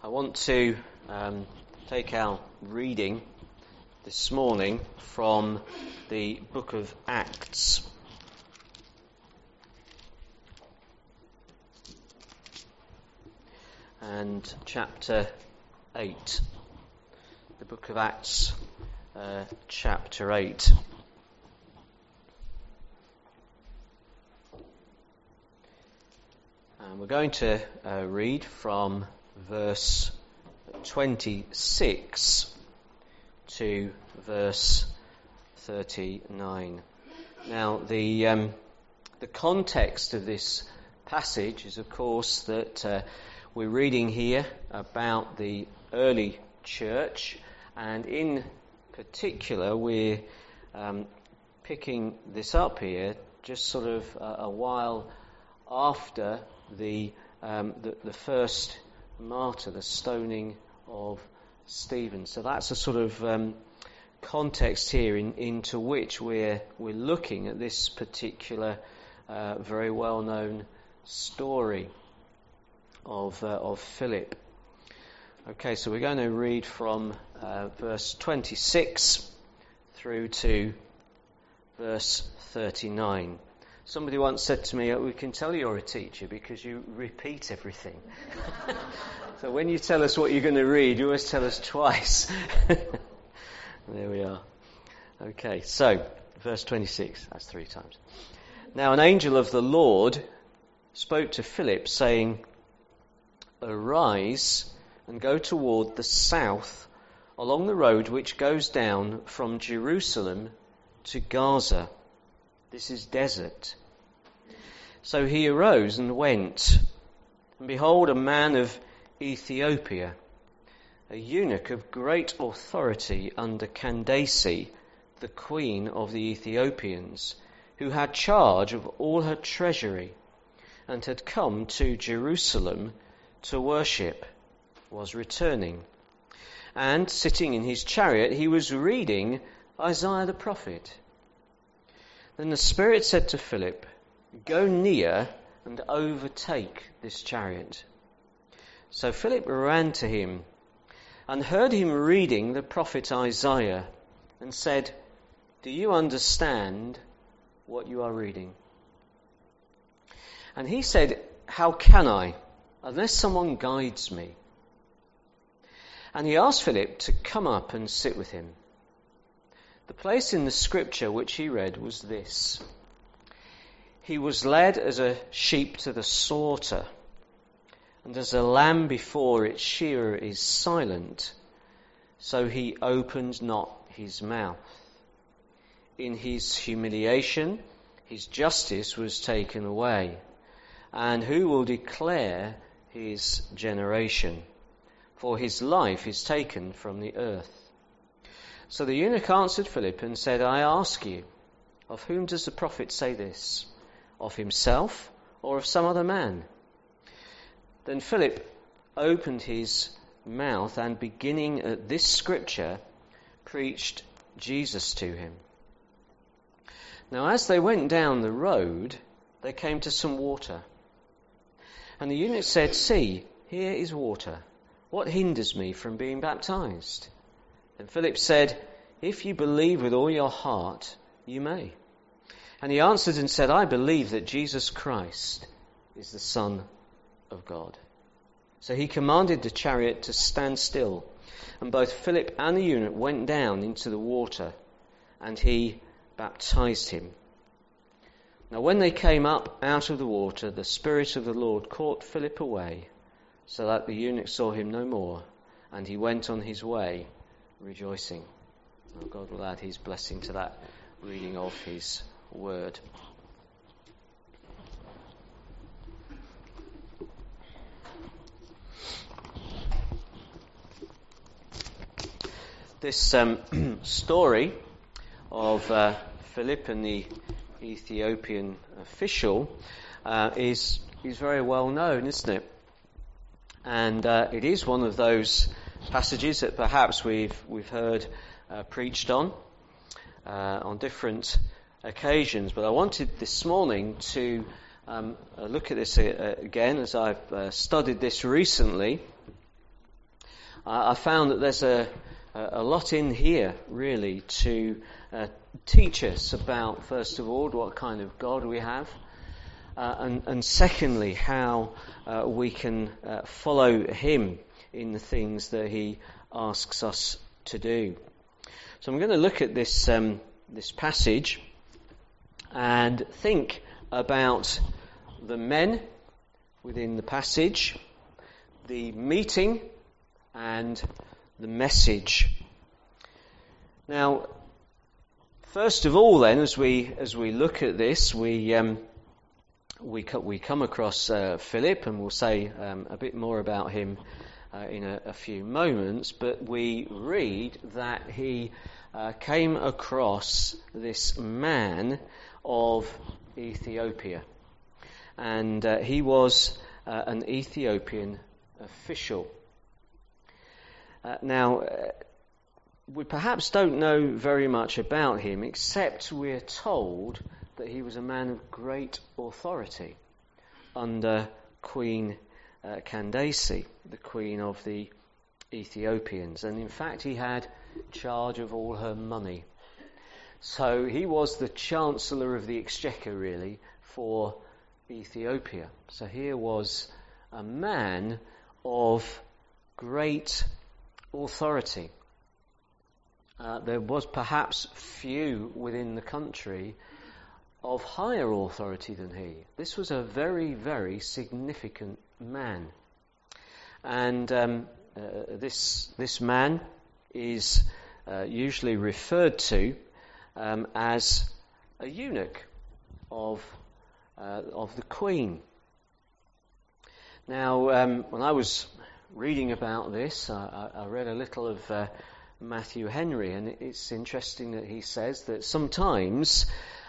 I want to take our reading this morning from the book of Acts. And chapter 8. The book of Acts, chapter 8. And we're going to read from verse 26 to verse 39. Now, the context of this passage is, of course, that we're reading here about the early church, and in particular, we're picking this up here just sort of a while after the first martyr, the stoning of Stephen. So that's a sort of context here into which we're looking at this particular very well-known story of Philip. Okay, so we're going to read from verse 26 through to verse 39. Somebody once said to me, we can tell you're a teacher because you repeat everything. So when you tell us what you're going to read, you always tell us twice. There we are. Okay, so verse 26, that's 3 times. Now an angel of the Lord spoke to Philip, saying, "Arise and go toward the south along the road which goes down from Jerusalem to Gaza. This is desert." So he arose and went, and behold, a man of Ethiopia, a eunuch of great authority under Candace, the queen of the Ethiopians, who had charge of all her treasury, and had come to Jerusalem to worship, was returning. And sitting in his chariot, he was reading Isaiah the prophet. Then the Spirit said to Philip, "Go near and overtake this chariot." So Philip ran to him and heard him reading the prophet Isaiah and said, "Do you understand what you are reading?" And he said, "How can I, unless someone guides me?" And he asked Philip to come up and sit with him. The place in the scripture which he read was this: "He was led as a sheep to the slaughter, and as a lamb before its shearer is silent, so he opened not his mouth. In his humiliation, his justice was taken away. And who will declare his generation? For his life is taken from the earth." So the eunuch answered Philip and said, "I ask you, of whom does the prophet say this? Of himself or of some other man?" Then Philip opened his mouth and, beginning at this scripture, preached Jesus to him. Now as they went down the road, they came to some water. And the eunuch said, "See, here is water. What hinders me from being baptized?" And Philip said, "If you believe with all your heart, you may." And he answered and said, "I believe that Jesus Christ is the Son of God." So he commanded the chariot to stand still, and both Philip and the eunuch went down into the water, and he baptized him. Now when they came up out of the water, the Spirit of the Lord caught Philip away, so that the eunuch saw him no more, and he went on his way rejoicing. Now God will add his blessing to that reading of his word. This story of Philip and the Ethiopian official is very well known, isn't it? And it is one of those passages that perhaps we've heard preached on different occasions. But I wanted this morning to look at this again as I've studied this recently, I found that there's a lot in here, really, to teach us about, first of all, what kind of God we have, and secondly, how we can follow him in the things that he asks us to do. So I'm going to look at this passage and think about the men within the passage, the meeting, and the message. Now, first of all, then, as we look at this, we come across Philip, and we'll say a bit more about him in a few moments. But we read that he came across this man of Ethiopia, and he was an Ethiopian official. Now, we perhaps don't know very much about him, except we're told that he was a man of great authority under Queen Candace, the queen of the Ethiopians. And in fact, he had charge of all her money. So he was the Chancellor of the Exchequer, really, for Ethiopia. So here was a man of great authority. There was perhaps few within the country of higher authority than he. This was a very, very significant man. And this man is usually referred to as a eunuch of the queen. Now, when I was reading about this, I read a little of Matthew Henry, and it's interesting that he says that sometimes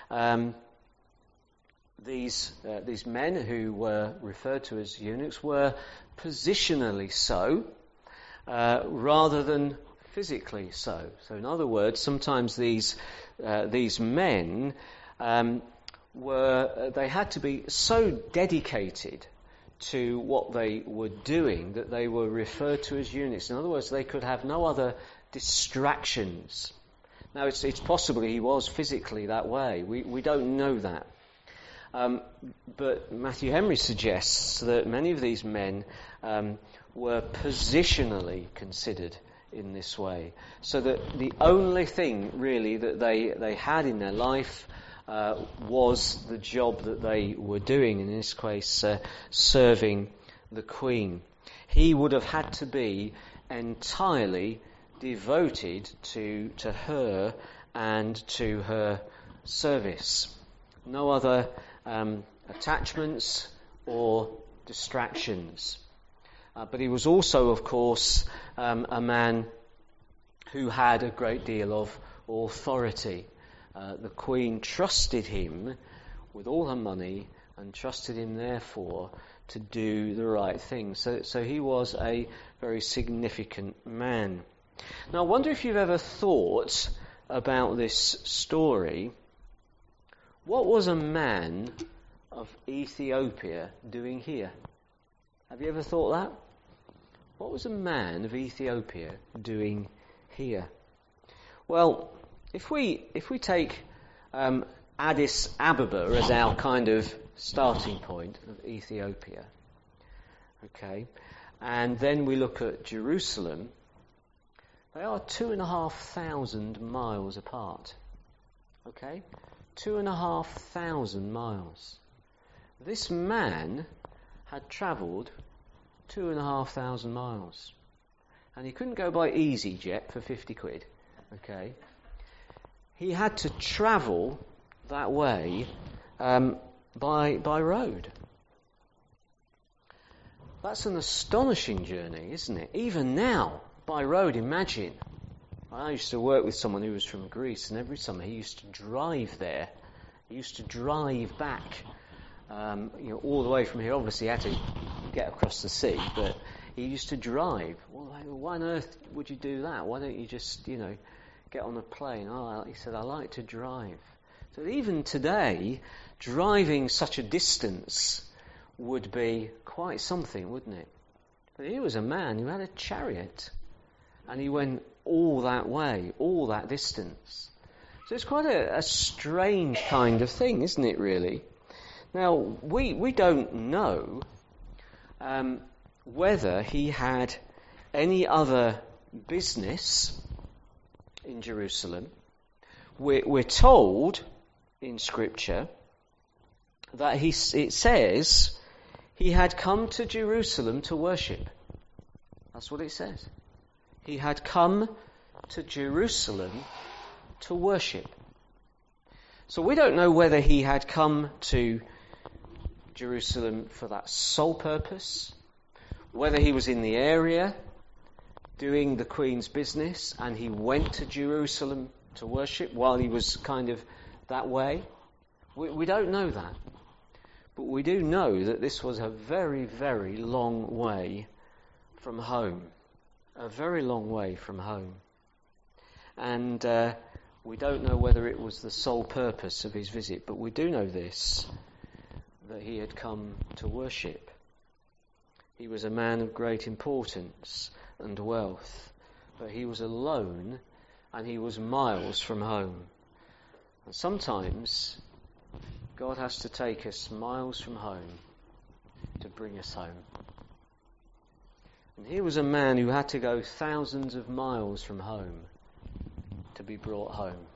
these men who were referred to as eunuchs were positionally so, rather than physically so. So, in other words, sometimes these men they had to be so dedicated to what they were doing that they were referred to as eunuchs. In other words, they could have no other distractions. Now, it's possible he was physically that way. We don't know that. But Matthew Henry suggests that many of these men were positionally considered in this way, so that the only thing really that they had in their life was the job that they were doing, in this case serving the queen. He would have had to be entirely devoted to her and to her service. No other attachments or distractions. But he was also, of course, a man who had a great deal of authority. The queen trusted him with all her money and trusted him, therefore, to do the right thing. So he was a very significant man. Now, I wonder if you've ever thought about this story. What was a man of Ethiopia doing here? Have you ever thought that? What was a man of Ethiopia doing here? Well, if we take Addis Ababa as our kind of starting point of Ethiopia, okay, and then we look at Jerusalem, they are 2,500 miles apart. Okay? 2,500 miles. This man had travelled 2,500 miles. And he couldn't go by EasyJet for 50 quid. Okay? He had to travel that way by road. That's an astonishing journey, isn't it? Even now, by road, imagine. I used to work with someone who was from Greece, and every summer he used to drive there. He used to drive back, all the way from here. Obviously, he had to get across the sea, but he used to drive. Well, why on earth would you do that? Why don't you just, get on a plane? He said, I like to drive. So even today, driving such a distance would be quite something, wouldn't it? But here was a man who had a chariot And he went all that way, all that distance. So it's quite a strange kind of thing, isn't it, really? Now, we don't know whether he had any other business in Jerusalem. We're told in Scripture that it says he had come to Jerusalem to worship. That's what it says. He had come to Jerusalem to worship. So we don't know whether he had come to Jerusalem for that sole purpose, whether he was in the area doing the Queen's business and he went to Jerusalem to worship while he was kind of that way. We don't know that. But we do know that this was a very, very long way from home. A very long way from home. And we don't know whether it was the sole purpose of his visit, but we do know this, that he had come to worship. He was a man of great importance and wealth, but he was alone and he was miles from home. And sometimes God has to take us miles from home to bring us home. And here was a man who had to go thousands of miles from home to be brought home.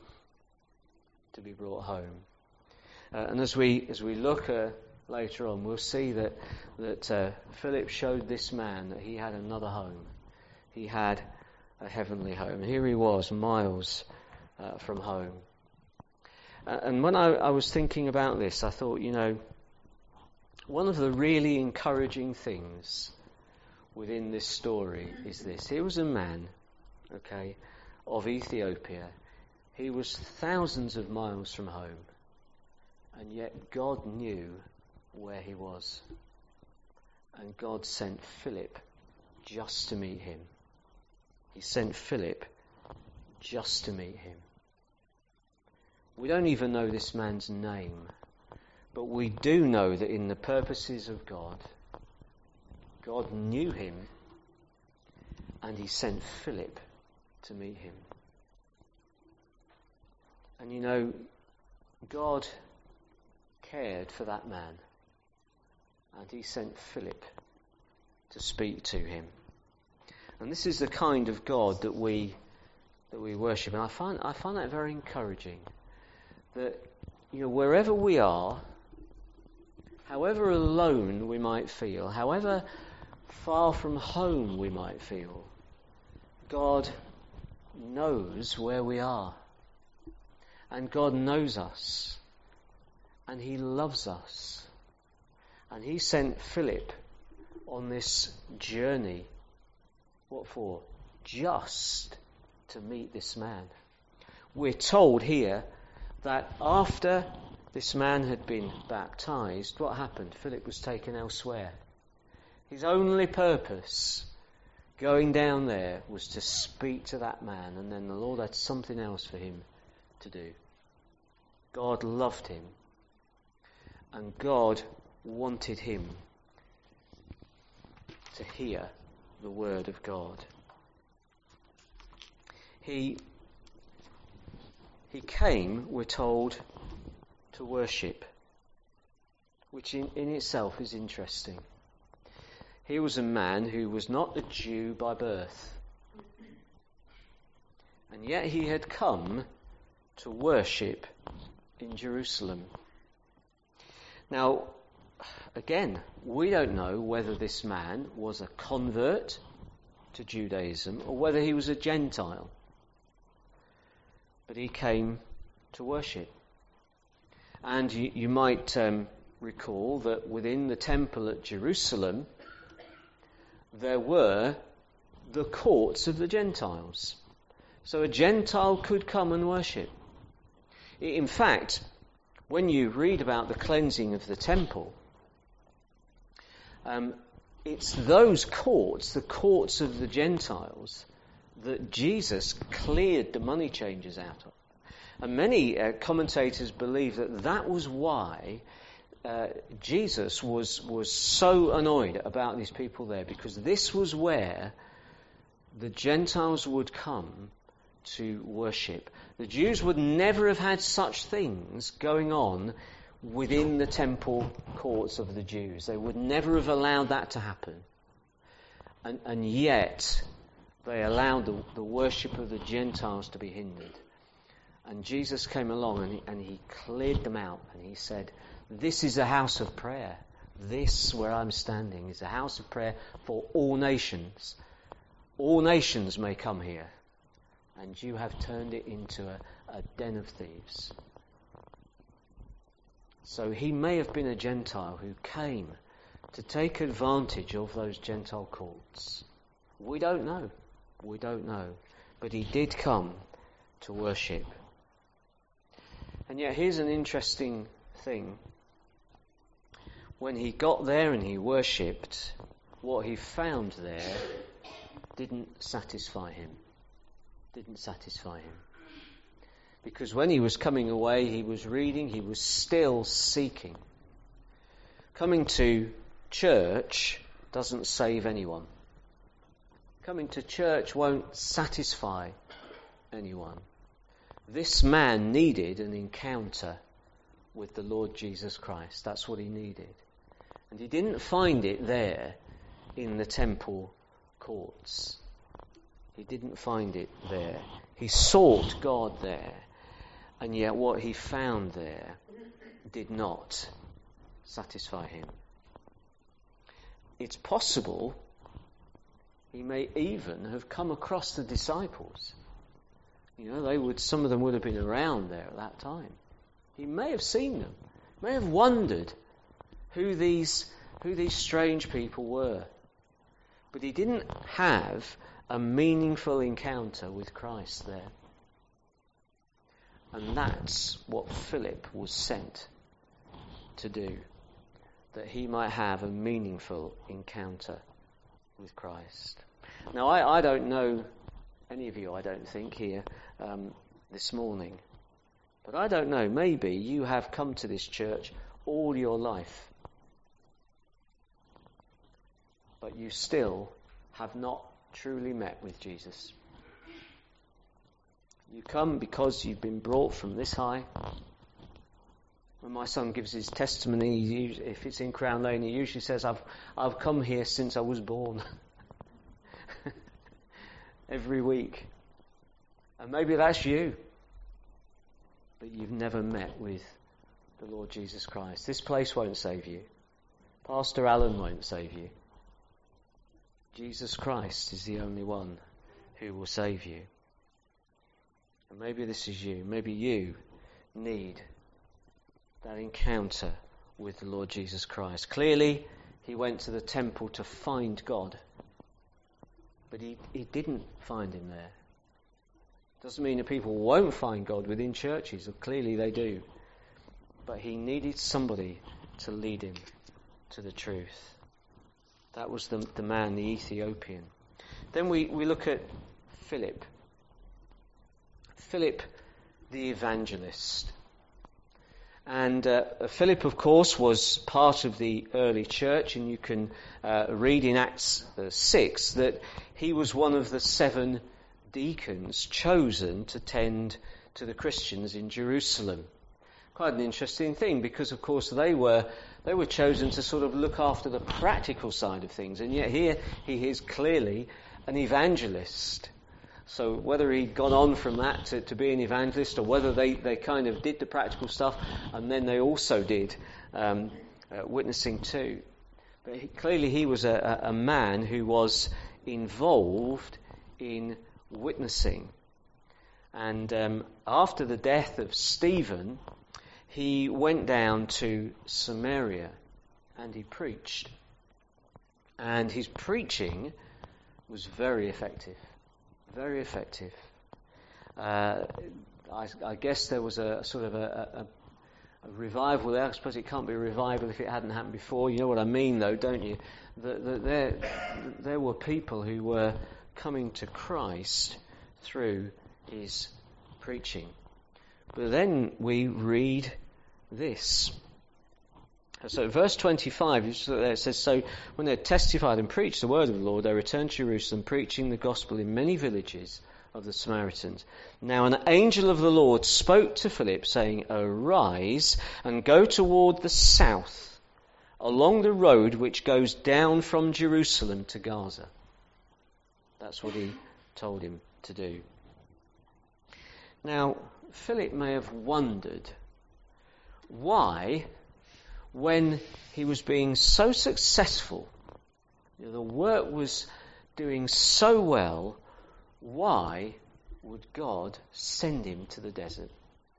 To be brought home. And as we look later on, we'll see that Philip showed this man that he had another home. He had a heavenly home. Here he was, miles from home. And when I was thinking about this, I thought, one of the really encouraging things within this story is this. Here was a man, of Ethiopia. He was thousands of miles from home, and yet God knew where he was. And God sent Philip just to meet him. He sent Philip just to meet him. We don't even know this man's name, but we do know that in the purposes of God, God knew him and he sent Philip to meet him. And God cared for that man and he sent Philip to speak to him. And this is the kind of God that we worship. And I find that very encouraging. That wherever we are, however alone we might feel, however far from home we might feel, God knows where we are. And God knows us. And he loves us. And he sent Philip on this journey. What for? Just to meet this man. We're told here that after this man had been baptized, what happened? Philip was taken elsewhere. His only purpose going down there was to speak to that man, and then the Lord had something else for him to do. God loved him, and God wanted him to hear the word of God. He came, we're told, to worship, which in itself is interesting. He was a man who was not a Jew by birth, and yet he had come to worship in Jerusalem. Now, again, we don't know whether this man was a convert to Judaism or whether he was a Gentile. But he came to worship. And you might recall that within the temple at Jerusalem, there were the courts of the Gentiles. So a Gentile could come and worship. In fact, when you read about the cleansing of the temple, it's those courts, the courts of the Gentiles, that Jesus cleared the money changers out of. And many commentators believe that was why Jesus was so annoyed about these people there, because this was where the Gentiles would come to worship. The Jews would never have had such things going on within the temple courts of the Jews. They would never have allowed that to happen. And yet, they allowed the worship of the Gentiles to be hindered. And Jesus came along and he cleared them out. And he said, this is a house of prayer. This, where I'm standing, is a house of prayer for all nations. All nations may come here. And you have turned it into a den of thieves. So he may have been a Gentile who came to take advantage of those Gentile courts. We don't know. We don't know. But he did come to worship. And yet here's an interesting thing. When he got there and he worshipped, what he found there didn't satisfy him. Didn't satisfy him. Because when he was coming away, he was reading, he was still seeking. Coming to church doesn't save anyone. Coming to church won't satisfy anyone. This man needed an encounter with the Lord Jesus Christ. That's what he needed. And he didn't find it there in the temple courts. He didn't find it there. He sought God there. And yet what he found there did not satisfy him. It's possible he may even have come across the disciples. You know, some of them would have been around there at that time. He may have seen them, may have wondered who these strange people were. But he didn't have a meaningful encounter with Christ there. And that's what Philip was sent to do, that he might have a meaningful encounter with Christ. Now, I don't know any of you, I don't think, here this morning. But I don't know, maybe you have come to this church all your life, but you still have not truly met with Jesus. You come because you've been brought from this high. When my son gives his testimony, if it's in Crown Lane, he usually says, I've come here since I was born. Every week. And maybe that's you. But you've never met with the Lord Jesus Christ. This place won't save you. Pastor Alan won't save you. Jesus Christ is the only one who will save you. And maybe this is you. Maybe you need that encounter with the Lord Jesus Christ. Clearly, he went to the temple to find God. But he didn't find him there. Doesn't mean that people won't find God within churches. Clearly they do. But he needed somebody to lead him to the truth. That was the man, the Ethiopian. Then we look at Philip. Philip the evangelist. And Philip, of course, was part of the early church, and you can read in Acts 6 that he was one of the 7 deacons chosen to tend to the Christians in Jerusalem. Quite an interesting thing, because of course they were chosen to sort of look after the practical side of things, and yet here he is clearly an evangelist. So whether he'd gone on from that to be an evangelist, or whether they kind of did the practical stuff and then they also did witnessing too. But clearly he was a man who was involved in witnessing. And after the death of Stephen, he went down to Samaria and he preached. And his preaching was very effective. Very effective. I guess there was a sort of a revival there. I suppose it can't be a revival if it hadn't happened before. You know what I mean, though, don't you? There were people who were coming to Christ through his preaching. But then we read this. So verse 25, it says, so when they had testified and preached the word of the Lord, they returned to Jerusalem, preaching the gospel in many villages of the Samaritans. Now an angel of the Lord spoke to Philip, saying, arise and go toward the south, along the road which goes down from Jerusalem to Gaza. That's what he told him to do. Now, Philip may have wondered why, when he was being so successful, the work was doing so well, why would God send him to the desert?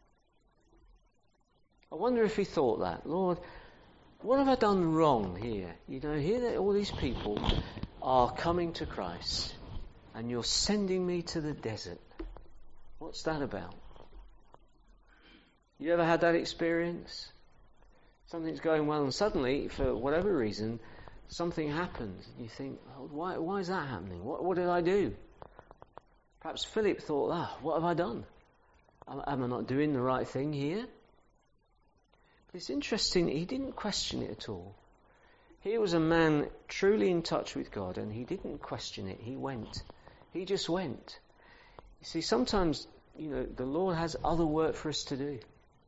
I wonder if he thought that. Lord, what have I done wrong here? Here that all these people are coming to Christ, and you're sending me to the desert. What's that about? You ever had that experience? Something's going well, and suddenly, for whatever reason, something happens. And you think, oh, why is that happening? What did I do? Perhaps Philip thought, what have I done? Am I not doing the right thing here? But it's interesting, he didn't question it at all. Here was a man truly in touch with God, and he didn't question it. He went. He just went. You see, sometimes, the Lord has other work for us to do.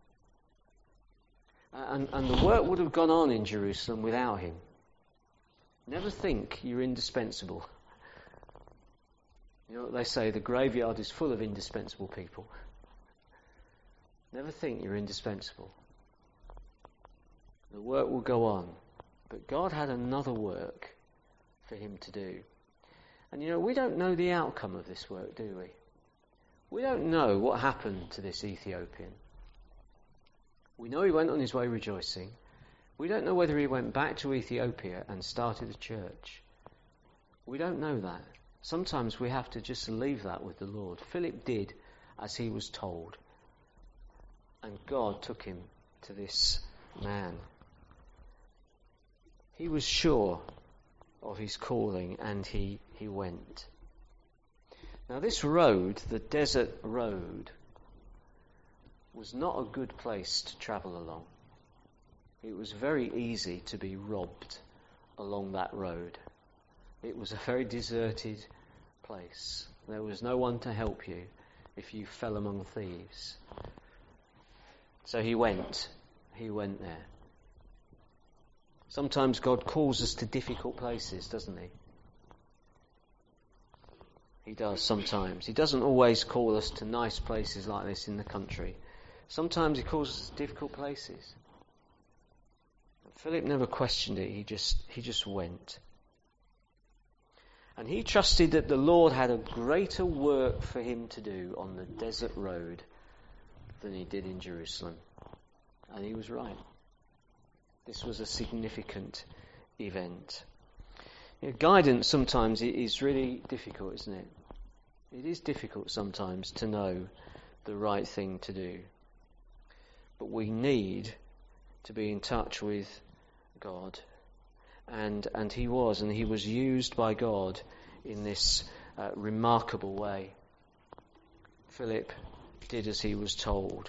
And the work would have gone on in Jerusalem without him. Never think you're indispensable. You know what they say, the graveyard is full of indispensable people. Never think you're indispensable. The work will go on. But God had another work for him to do. And we don't know the outcome of this work, do we? We don't know what happened to this Ethiopian. We know he went on his way rejoicing. We don't know whether he went back to Ethiopia and started a church. We don't know that. Sometimes we have to just leave that with the Lord. Philip did as he was told. And God took him to this man. He was sure of his calling, and he went. Now this road, the desert road, was not a good place to travel along. It was very easy to be robbed along that road. It was a very deserted place. There was no one to help you if you fell among thieves. So he went there. Sometimes God calls us to difficult places, doesn't he? He does sometimes. He doesn't always call us to nice places like this in the country. Sometimes he calls us to difficult places. Philip never questioned it. He just went. And he trusted that the Lord had a greater work for him to do on the desert road than he did in Jerusalem. And he was right. This was a significant event. Guidance sometimes is really difficult, isn't it? It is difficult sometimes to know the right thing to do. But we need to be in touch with God. And he was used by God in this remarkable way. Philip did as he was told.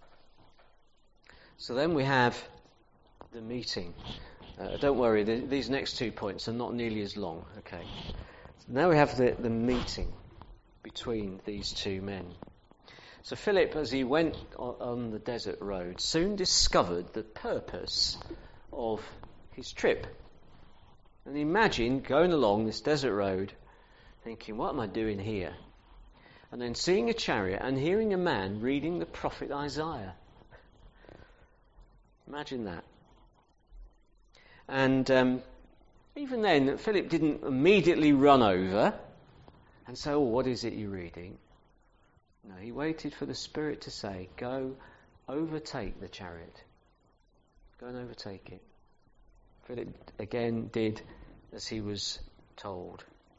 So then we have the meeting. Don't worry, these next 2 points are not nearly as long. Okay. So now we have the meeting between these two men. So Philip, as he went on the desert road, soon discovered the purpose of his trip. And imagine going along this desert road thinking, what am I doing here? And then seeing a chariot and hearing a man reading the prophet Isaiah. Imagine that. And even then, Philip didn't immediately run over and say, what is it you're reading? No, he waited for the Spirit to say, go overtake the chariot. Go and overtake it. Philip again did as he was told.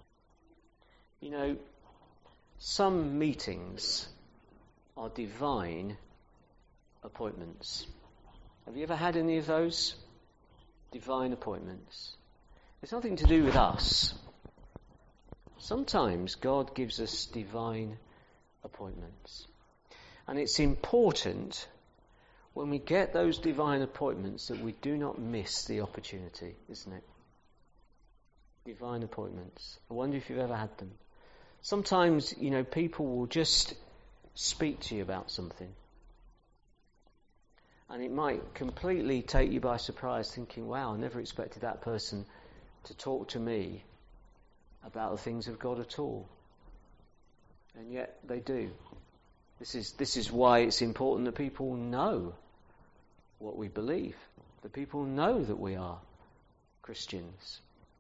Some meetings are divine appointments. Have you ever had any of those? Divine appointments. It's nothing to do with us. Sometimes God gives us divine appointments. And it's important when we get those divine appointments that we do not miss the opportunity, isn't it? Divine appointments. I wonder if you've ever had them. Sometimes, people will just speak to you about something. And it might completely take you by surprise, thinking, wow, I never expected that person to talk to me about the things of God at all. And yet they do. This is why it's important that people know what we believe. That people know that we are Christians.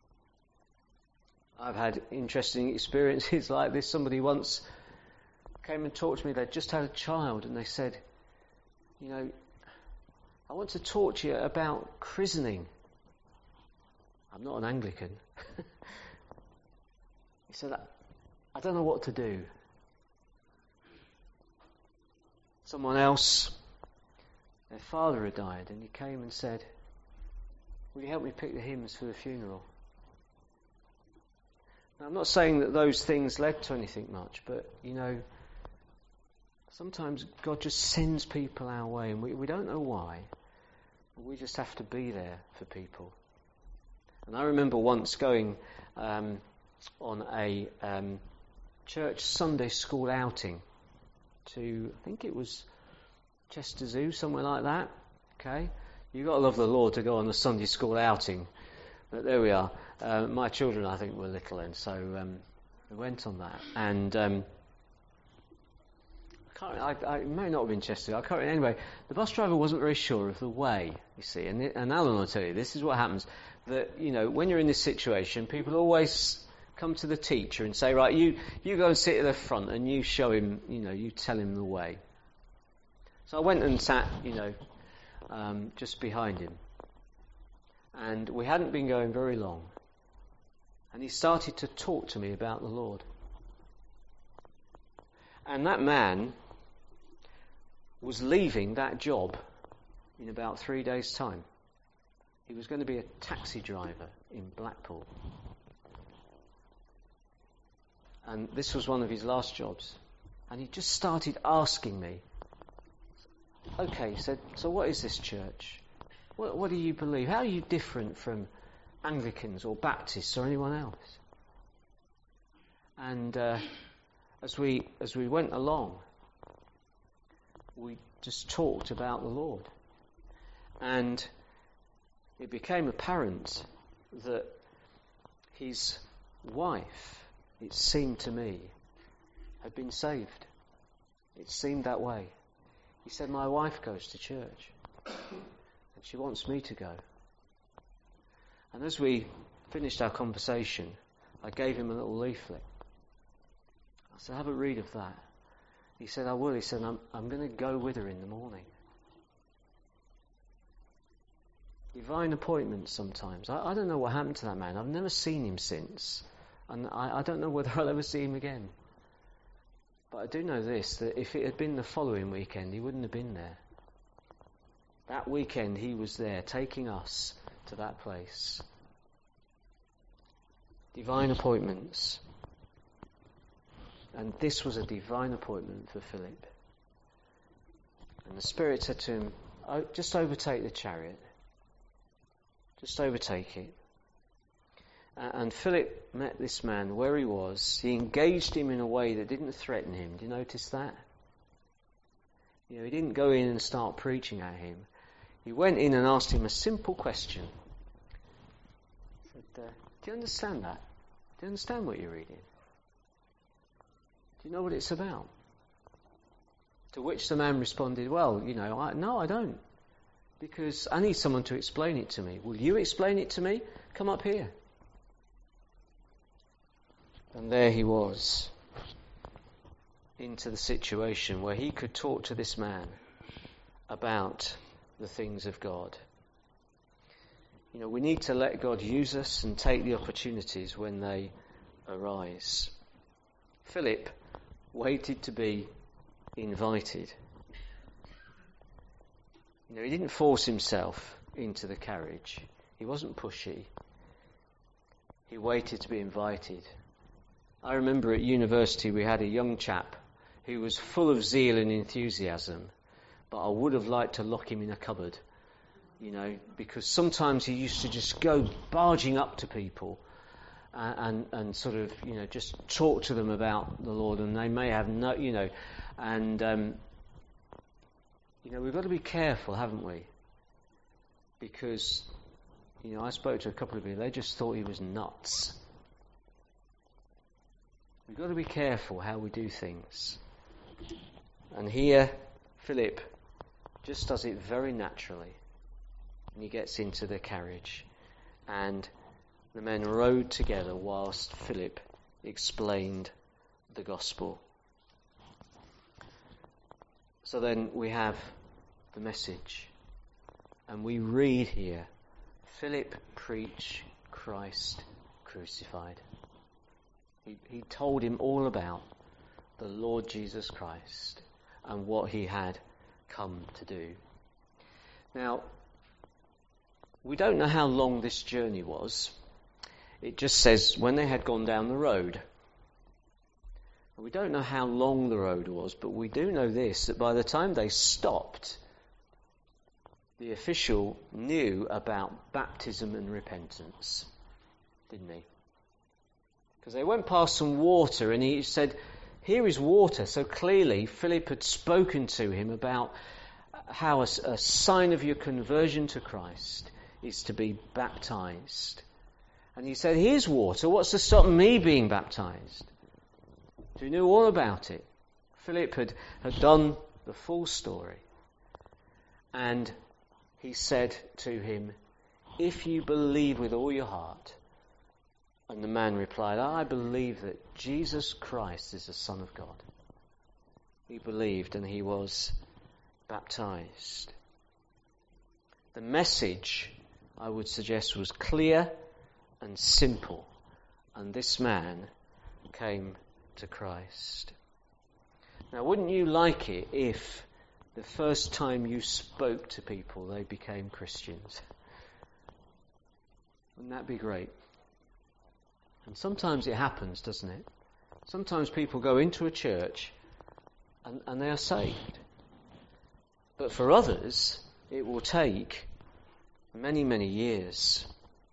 I've had interesting experiences like this. Somebody once came and talked to me. They'd just had a child and they said, I want to talk to you about christening. I'm not an Anglican. He said, I don't know what to do. Someone else, their father had died, and he came and said, will you help me pick the hymns for the funeral? Now, I'm not saying that those things led to anything much, but, sometimes God just sends people our way, and we don't know why. But we just have to be there for people. And I remember once going on a church Sunday school outing to, I think it was Chester Zoo, somewhere like that. Okay, you've got to love the Lord to go on a Sunday school outing. But there we are. My children, I think, were little then, so we went on that. And I may not have been Chester. I can't remember. Anyway, the bus driver wasn't very sure of the way, you see. And Alan will tell you, this is what happens. That, when you're in this situation, people always come to the teacher and say, right, you go and sit at the front and you show him, you tell him the way. So I went and sat, just behind him. And we hadn't been going very long. And he started to talk to me about the Lord. And that man was leaving that job in about 3 days' time. He was going to be a taxi driver in Blackpool. And this was one of his last jobs. And he just started asking me, okay, he said, so what is this church? What do you believe? How are you different from Anglicans or Baptists or anyone else? And as we went along, we just talked about the Lord. And it became apparent that his wife, it seemed to me, had been saved. It seemed that way. He said, my wife goes to church and she wants me to go. And as we finished our conversation, I gave him a little leaflet. I said, have a read of that. He said, I will. He said, I'm going to go with her in the morning. Divine appointments sometimes. I don't know what happened to that man. I've never seen him since. And I don't know whether I'll ever see him again. But I do know this, that if it had been the following weekend, he wouldn't have been there. That weekend he was there, taking us to that place. Divine appointments. And this was a divine appointment for Philip. And the Spirit said to him, just overtake the chariot. Just overtake it. And Philip met this man where he was. He engaged him in a way that didn't threaten him. Do you notice that? He didn't go in and start preaching at him. He went in and asked him a simple question. He said, do you understand that? Do you understand what you're reading? Do you know what it's about? To which the man responded, well, no, I don't. Because I need someone to explain it to me. Will you explain it to me? Come up here. And there he was, into the situation where he could talk to this man about the things of God. We need to let God use us and take the opportunities when they arise. Philip waited to be invited. He didn't force himself into the carriage. He wasn't pushy. He waited to be invited. I remember at university we had a young chap who was full of zeal and enthusiasm, but I would have liked to lock him in a cupboard, because sometimes he used to just go barging up to people and sort of, just talk to them about the Lord, and they may have we've got to be careful, haven't we? Because, I spoke to a couple of people, they just thought he was nuts. We've got to be careful how we do things. And here, Philip just does it very naturally. And he gets into the carriage. And the men rode together whilst Philip explained the gospel. So then we have the message. And we read here, Philip preached Christ crucified. He told him all about the Lord Jesus Christ and what he had come to do. Now, we don't know how long this journey was. It just says when they had gone down the road. We don't know how long the road was, but we do know this, that by the time they stopped, the official knew about baptism and repentance, didn't he? Because they went past some water and he said, here is water. So clearly Philip had spoken to him about how a sign of your conversion to Christ is to be baptized. And he said, here's water. What's to stop me being baptized? So he knew all about it. Philip had done the full story. And he said to him, if you believe with all your heart. And the man replied, I believe that Jesus Christ is the Son of God. He believed and he was baptized. The message, I would suggest, was clear and simple. And this man came to Christ. Now, wouldn't you like it if the first time you spoke to people, they became Christians? Wouldn't that be great? And sometimes it happens, doesn't it? Sometimes people go into a church and they are saved. But for others, it will take many, many years.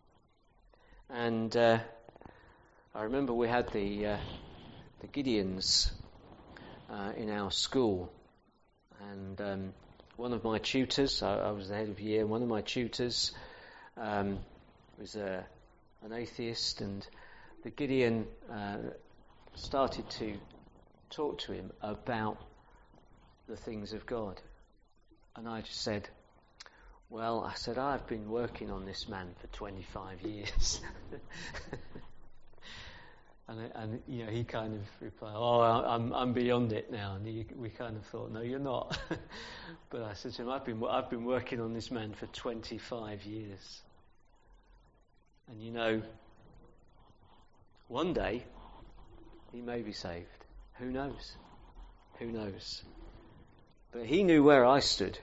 And I remember we had the Gideons in our school. And one of my tutors, I was the head of year, and one of my tutors was an atheist, and the Gideon started to talk to him about the things of God. And I just said, I've been working on this man for 25 years. and he kind of replied, I'm beyond it now. And we kind of thought, no, you're not. But I said to him, I've been working on this man for 25 years. And one day, he may be saved. Who knows? Who knows? But he knew where I stood.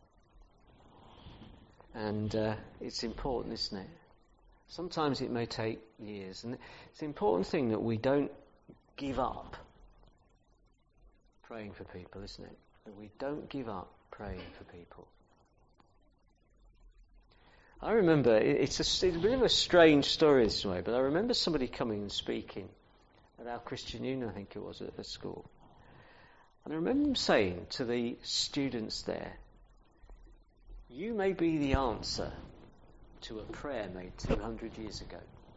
And it's important, isn't it? Sometimes it may take years. And it's an important thing that we don't give up praying for people, isn't it? That we don't give up praying for people. I remember, it's a bit of a strange story this way, but I remember somebody coming and speaking at our Christian Union, I think it was, at school. And I remember him saying to the students there, you may be the answer to a prayer made 200 years ago.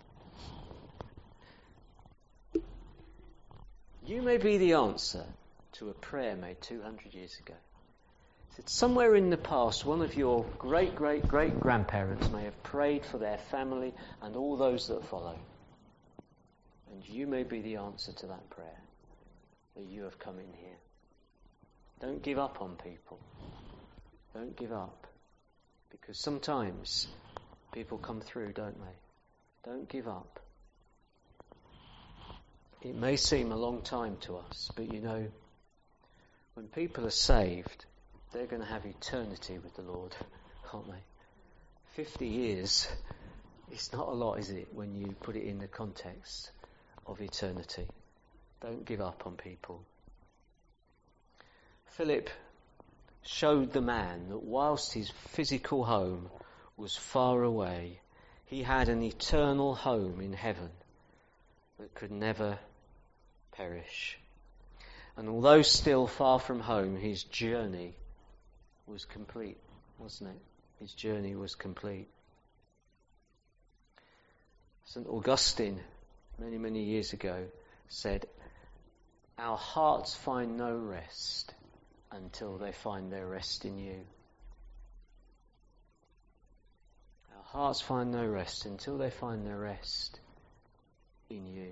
You may be the answer to a prayer made 200 years ago. That somewhere in the past, one of your great-great-great-grandparents may have prayed for their family and all those that follow. And you may be the answer to that prayer, that you have come in here. Don't give up on people. Don't give up. Because sometimes people come through, don't they? Don't give up. It may seem a long time to us, but when people are saved, they're going to have eternity with the Lord, aren't they? 50 years, it's not a lot, is it, when you put it in the context of eternity. Don't give up on people. Philip showed the man that whilst his physical home was far away, he had an eternal home in heaven that could never perish. And although still far from home, his journey was complete, wasn't it? His journey was complete. St. Augustine, many, many years ago, said, "Our hearts find no rest until they find their rest in you." Our hearts find no rest until they find their rest in you.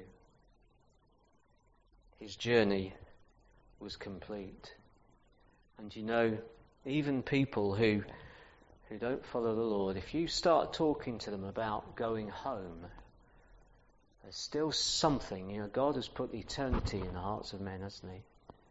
His journey was complete. And you know, even people who don't follow the Lord, if you start talking to them about going home, there's still something, God has put eternity in the hearts of men, hasn't he?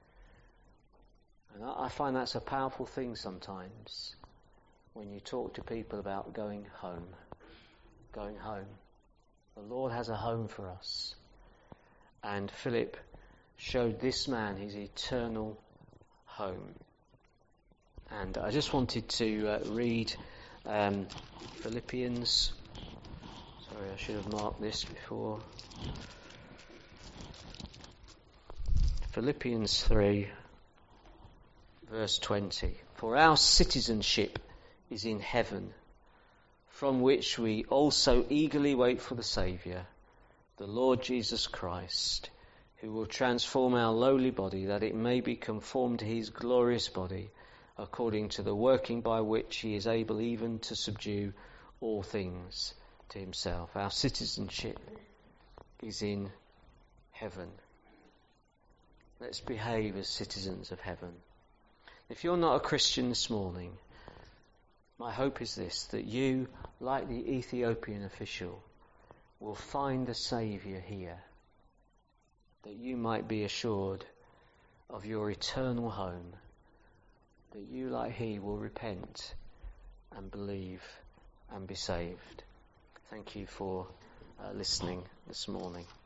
And I find that's a powerful thing sometimes when you talk to people about going home. Going home. The Lord has a home for us. And Philip showed this man his eternal home. And I just wanted to read Philippians. Sorry, I should have marked this before. Philippians 3, verse 20. For our citizenship is in heaven, from which we also eagerly wait for the Saviour, the Lord Jesus Christ, who will transform our lowly body, that it may be conformed to his glorious body, according to the working by which he is able even to subdue all things to himself. Our citizenship is in heaven. Let's behave as citizens of heaven. If you're not a Christian this morning, my hope is this, that you, like the Ethiopian official, will find the Saviour here, that you might be assured of your eternal home, that you, like he, will repent and believe and be saved. Thank you for listening this morning.